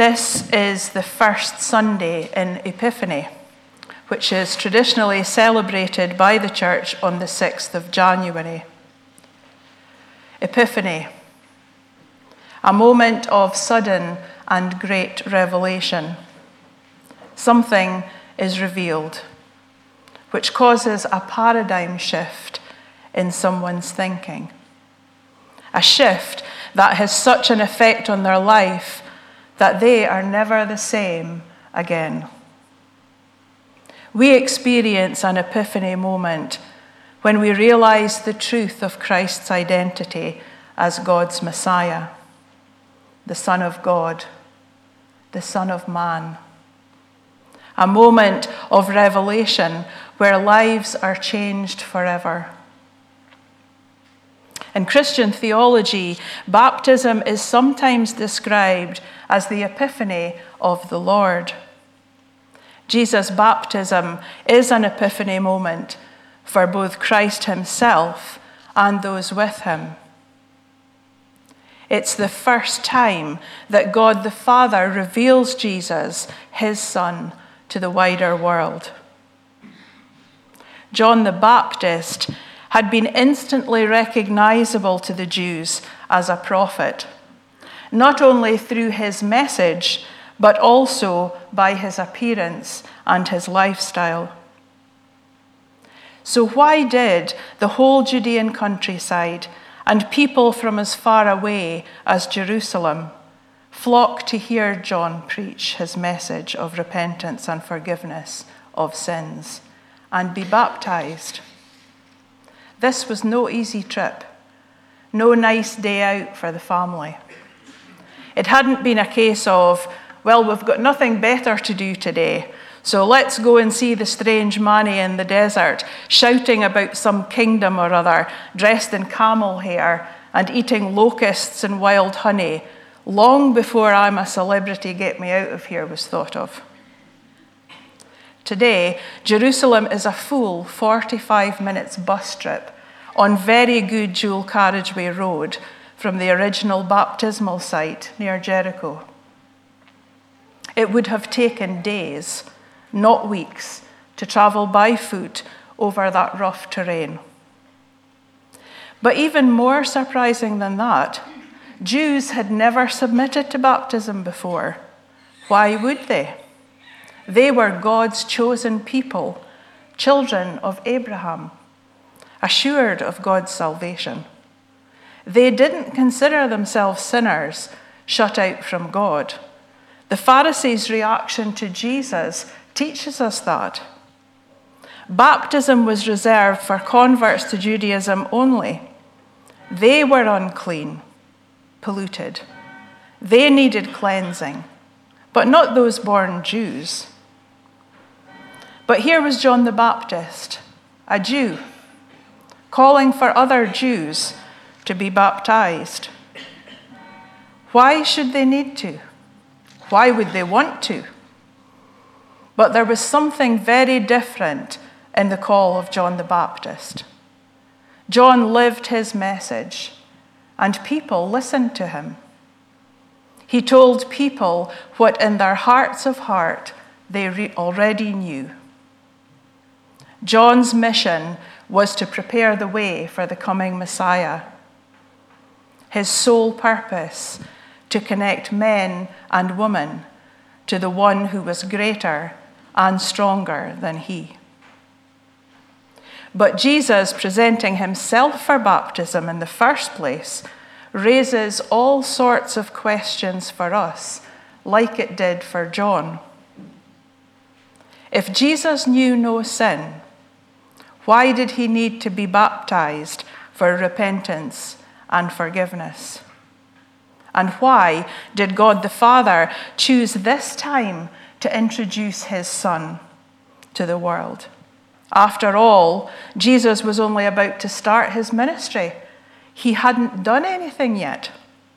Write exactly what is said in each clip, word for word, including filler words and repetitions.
This is the first Sunday in Epiphany, which is traditionally celebrated by the Church on the sixth of January. Epiphany, a moment of sudden and great revelation. Something is revealed, which causes a paradigm shift in someone's thinking. A shift that has such an effect on their life that they are never the same again. We experience an epiphany moment when we realize the truth of Christ's identity as God's Messiah, the Son of God, the Son of Man. A moment of revelation where lives are changed forever. In Christian theology, baptism is sometimes described as the epiphany of the Lord. Jesus' baptism is an epiphany moment for both Christ himself and those with him. It's the first time that God the Father reveals Jesus, his Son, to the wider world. John the Baptist had been instantly recognizable to the Jews as a prophet, not only through his message, but also by his appearance and his lifestyle. So why did the whole Judean countryside and people from as far away as Jerusalem flock to hear John preach his message of repentance and forgiveness of sins and be baptized? This was no easy trip, no nice day out for the family. It hadn't been a case of, well, we've got nothing better to do today, so let's go and see the strange Mani in the desert, shouting about some kingdom or other, dressed in camel hair and eating locusts and wild honey, long before I'm a celebrity, get me out of here was thought of. Today, Jerusalem is a full forty-five minutes bus trip on very good dual carriageway road from the original baptismal site near Jericho. It would have taken days, not weeks, to travel by foot over that rough terrain. But even more surprising than that, Jews had never submitted to baptism before. Why would they? They were God's chosen people, children of Abraham, assured of God's salvation. They didn't consider themselves sinners, shut out from God. The Pharisees' reaction to Jesus teaches us that. Baptism was reserved for converts to Judaism only. They were unclean, polluted. They needed cleansing, but not those born Jews. But here was John the Baptist, a Jew, calling for other Jews to be baptized. Why should they need to? Why would they want to? But there was something very different in the call of John the Baptist. John lived his message, and people listened to him. He told people what in their hearts of heart they re- already knew. John's mission was to prepare the way for the coming Messiah. His sole purpose, to connect men and women to the one who was greater and stronger than he. But Jesus, presenting himself for baptism in the first place, raises all sorts of questions for us, like it did for John. If Jesus knew no sin, why did he need to be baptized for repentance and forgiveness? And why did God the Father choose this time to introduce his Son to the world? After all, Jesus was only about to start his ministry. He hadn't done anything yet.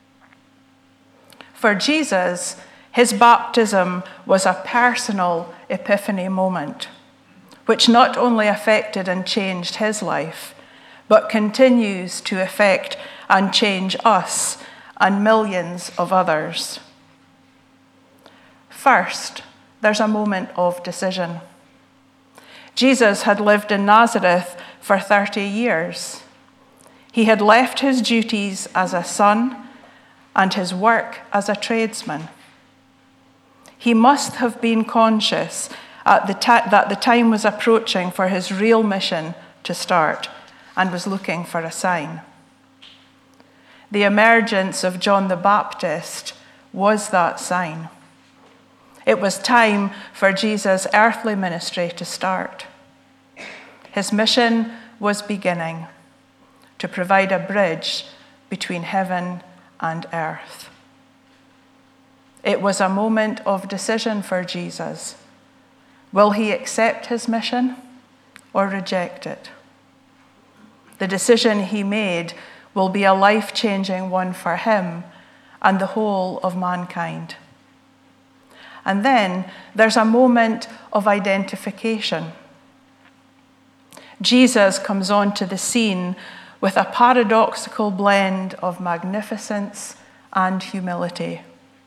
For Jesus, his baptism was a personal epiphany moment, which not only affected and changed his life, but continues to affect and change us and millions of others. First, there's a moment of decision. Jesus had lived in Nazareth for thirty years. He had left his duties as a son and his work as a tradesman. He must have been conscious at the ta- that the time was approaching for his real mission to start and was looking for a sign. The emergence of John the Baptist was that sign. It was time for Jesus' earthly ministry to start. His mission was beginning, to provide a bridge between heaven and earth. It was a moment of decision for Jesus. Will he accept his mission or reject it? The decision he made will be a life-changing one for him and the whole of mankind. And then there's a moment of identification. Jesus comes onto the scene with a paradoxical blend of magnificence and humility.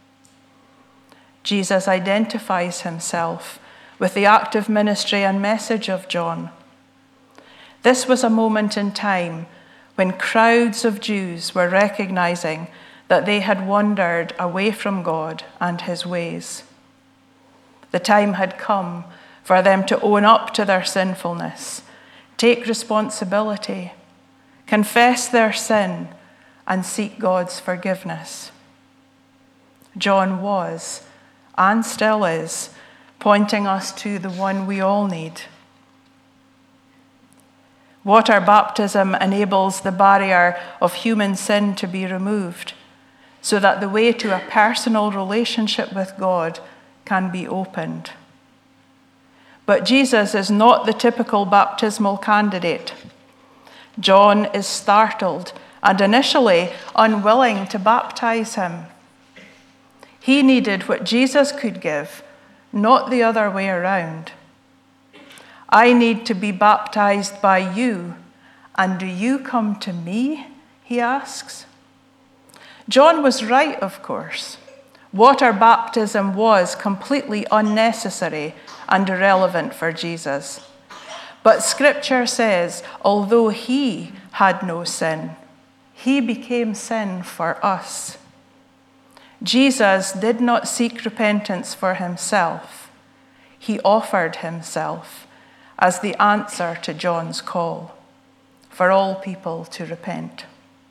Jesus identifies himself with the active ministry and message of John. This was a moment in time when crowds of Jews were recognizing that they had wandered away from God and his ways. The time had come for them to own up to their sinfulness, take responsibility, confess their sin, and seek God's forgiveness. John was, and still is, pointing us to the one we all need. Water baptism enables the barrier of human sin to be removed, so that the way to a personal relationship with God can be opened. But Jesus is not the typical baptismal candidate. John is startled and initially unwilling to baptize him. He needed what Jesus could give, not the other way around. I need to be baptized by you, and do you come to me? He asks. John was right, of course. Water baptism was completely unnecessary and irrelevant for Jesus. But Scripture says, although he had no sin, he became sin for us. Jesus did not seek repentance for himself. He offered himself as the answer to John's call for all people to repent.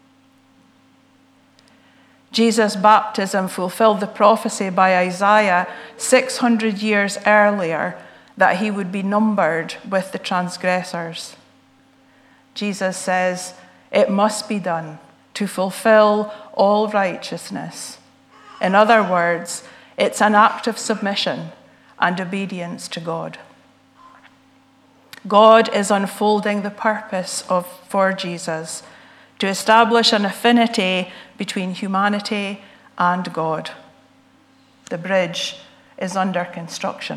Jesus' baptism fulfilled the prophecy by Isaiah six hundred years earlier that he would be numbered with the transgressors. Jesus says, it must be done to fulfill all righteousness. In other words, it's an act of submission and obedience to God. God is unfolding the purpose of, for Jesus to establish an affinity between humanity and God. The bridge is under construction.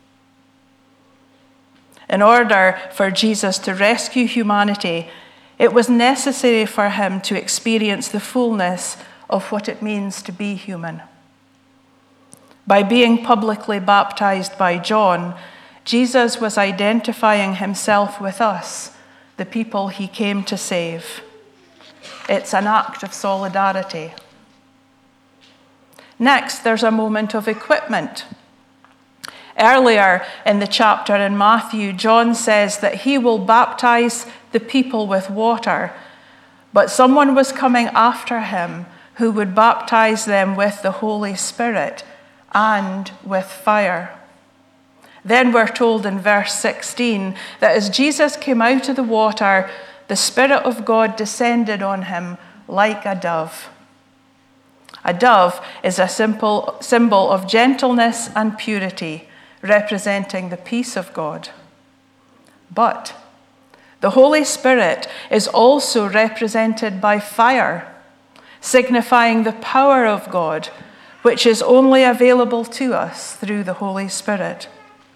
In order for Jesus to rescue humanity, it was necessary for him to experience the fullness of what it means to be human. By being publicly baptized by John, Jesus was identifying himself with us, the people he came to save. It's an act of solidarity. Next, there's a moment of equipment. Earlier in the chapter in Matthew, John says that he will baptize the people with water, but someone was coming after him who would baptize them with the Holy Spirit and with fire. Then we're told in verse sixteen that as Jesus came out of the water, the Spirit of God descended on him like a dove. A dove is a simple symbol of gentleness and purity, representing the peace of God. But the Holy Spirit is also represented by fire, signifying the power of God, which is only available to us through the Holy Spirit.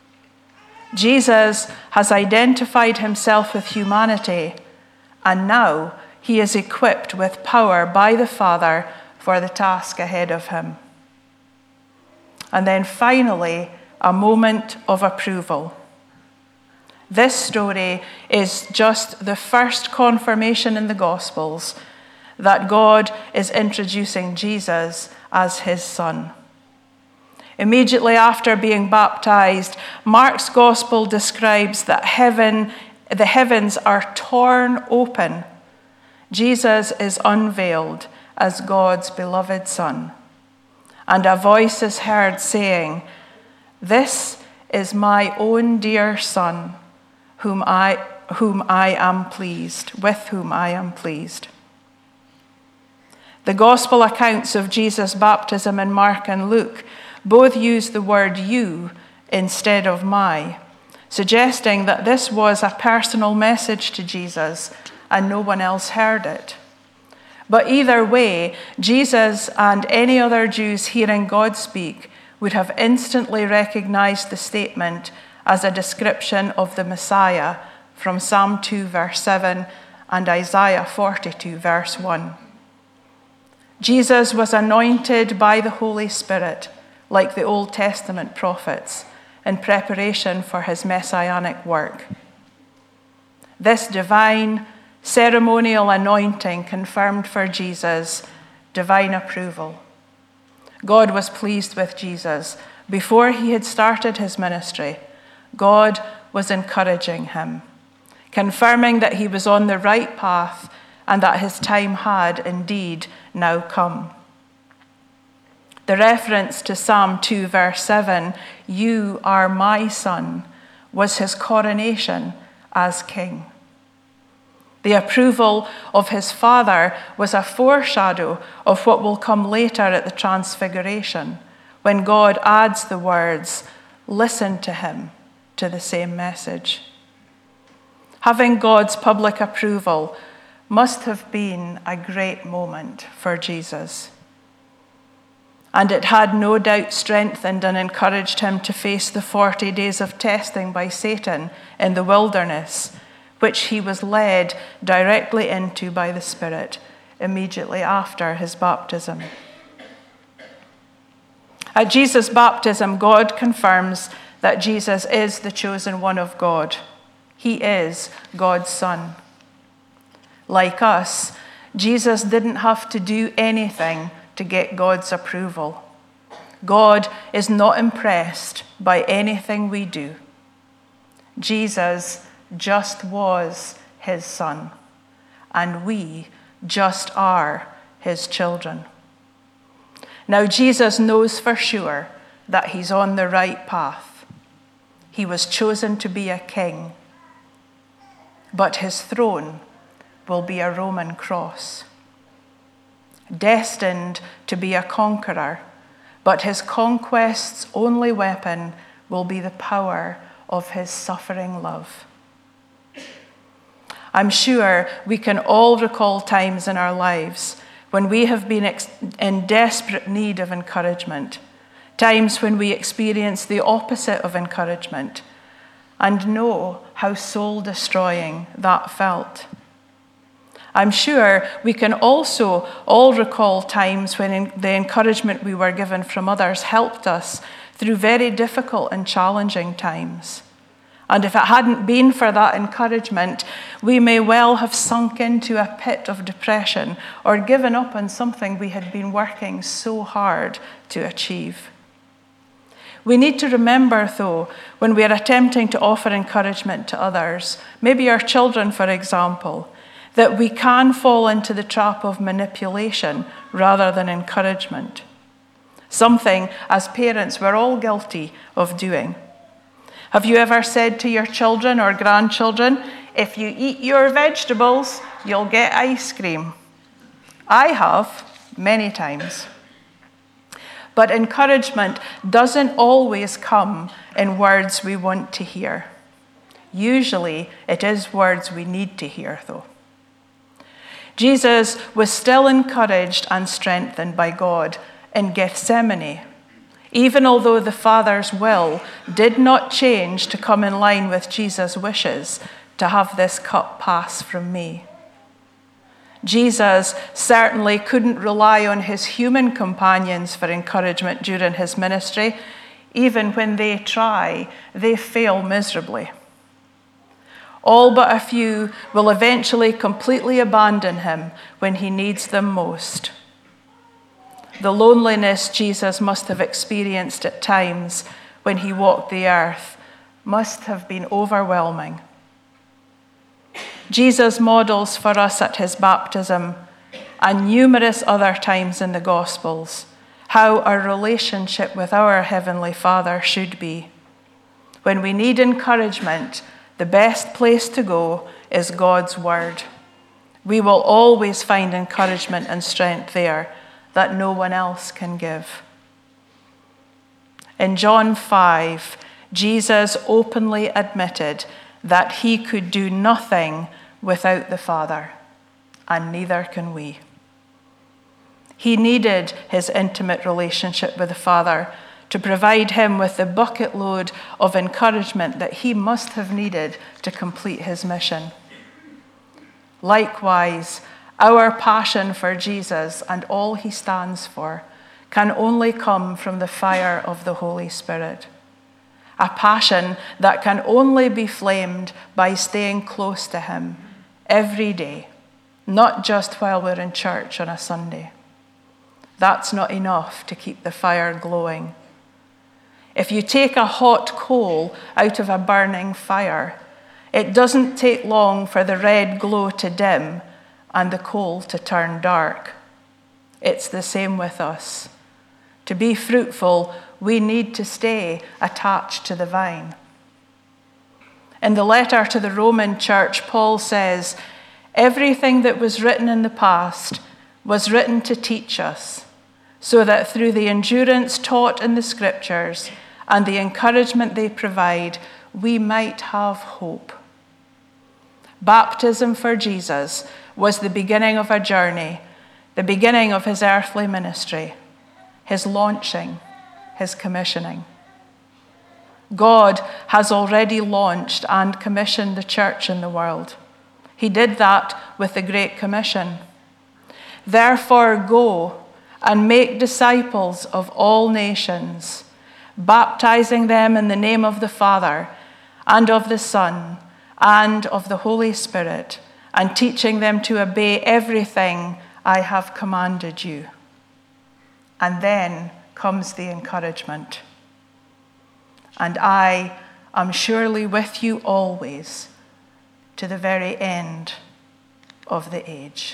Jesus has identified himself with humanity, and now he is equipped with power by the Father for the task ahead of him. And then finally, a moment of approval. This story is just the first confirmation in the Gospels that God is introducing Jesus as his son. Immediately after being baptized, Mark's Gospel describes that heaven, the heavens are torn open. Jesus is unveiled as God's beloved Son. And a voice is heard saying, "This is my own dear Son, whom I, whom I am pleased, with whom I am pleased." The Gospel accounts of Jesus' baptism in Mark and Luke both use the word "you" instead of "my," suggesting that this was a personal message to Jesus and no one else heard it. But either way, Jesus and any other Jews hearing God speak would have instantly recognized the statement as a description of the Messiah from Psalm two, verse seven, and Isaiah forty-two, verse one. Jesus was anointed by the Holy Spirit, like the Old Testament prophets, in preparation for his messianic work. This divine, ceremonial anointing confirmed for Jesus divine approval. God was pleased with Jesus. Before he had started his ministry, God was encouraging him, confirming that he was on the right path and that his time had indeed now come. The reference to Psalm two, verse seven, "You are my son," was his coronation as king. The approval of his Father was a foreshadow of what will come later at the Transfiguration, when God adds the words, "Listen to him," to the same message. Having God's public approval must have been a great moment for Jesus. And it had no doubt strengthened and encouraged him to face the forty days of testing by Satan in the wilderness, which he was led directly into by the Spirit immediately after his baptism. At Jesus' baptism, God confirms that Jesus is the chosen one of God. He is God's Son. Like us, Jesus didn't have to do anything to get God's approval. God is not impressed by anything we do. Jesus just was his son, and we just are his children. Now, Jesus knows for sure that he's on the right path. He was chosen to be a king, but his throne will be a Roman cross. Destined to be a conqueror, but his conquest's only weapon will be the power of his suffering love. I'm sure we can all recall times in our lives when we have been ex- in desperate need of encouragement, times when we experience the opposite of encouragement, and know how soul-destroying that felt. I'm sure we can also all recall times when the encouragement we were given from others helped us through very difficult and challenging times. And if it hadn't been for that encouragement, we may well have sunk into a pit of depression or given up on something we had been working so hard to achieve. We need to remember, though, when we are attempting to offer encouragement to others, maybe our children, for example, that we can fall into the trap of manipulation rather than encouragement. Something, as parents, we're all guilty of doing. Have you ever said to your children or grandchildren, "If you eat your vegetables, you'll get ice cream"? I have, many times. But encouragement doesn't always come in words we want to hear. Usually, it is words we need to hear, though. Jesus was still encouraged and strengthened by God in Gethsemane, even although the Father's will did not change to come in line with Jesus' wishes to have this cup pass from me. Jesus certainly couldn't rely on his human companions for encouragement during his ministry. Even when they try, they fail miserably. All but a few will eventually completely abandon him when he needs them most. The loneliness Jesus must have experienced at times when he walked the earth must have been overwhelming. Jesus models for us at his baptism and numerous other times in the Gospels how our relationship with our Heavenly Father should be. When we need encouragement, the best place to go is God's Word. We will always find encouragement and strength there that no one else can give. In John five, Jesus openly admitted that he could do nothing without the Father, and neither can we. He needed his intimate relationship with the Father to provide him with the bucket load of encouragement that he must have needed to complete his mission. Likewise, our passion for Jesus and all he stands for can only come from the fire of the Holy Spirit. A passion that can only be flamed by staying close to him every day, not just while we're in church on a Sunday. That's not enough to keep the fire glowing. If you take a hot coal out of a burning fire, it doesn't take long for the red glow to dim and the coal to turn dark. It's the same with us. To be fruitful, we need to stay attached to the vine. In the letter to the Roman church, Paul says, everything that was written in the past was written to teach us, so that through the endurance taught in the scriptures and the encouragement they provide, we might have hope. Baptism for Jesus was the beginning of a journey, the beginning of his earthly ministry, his launching, his commissioning. God has already launched and commissioned the church in the world. He did that with the Great Commission. Therefore, go and make disciples of all nations, baptizing them in the name of the Father and of the Son and of the Holy Spirit, and teaching them to obey everything I have commanded you. And then comes the encouragement. And I am surely with you always, to the very end of the age.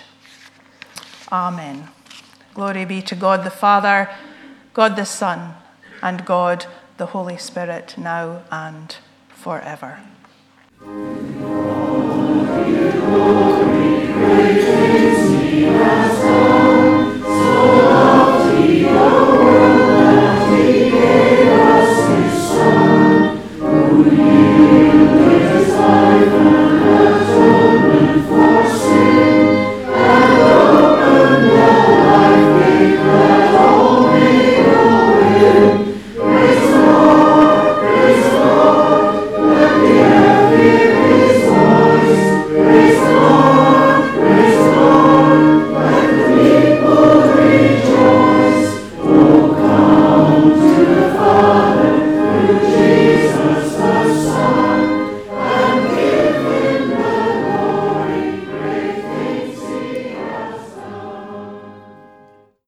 Amen. Glory be to God the Father, God the Son, and God the Holy Spirit, now and forever.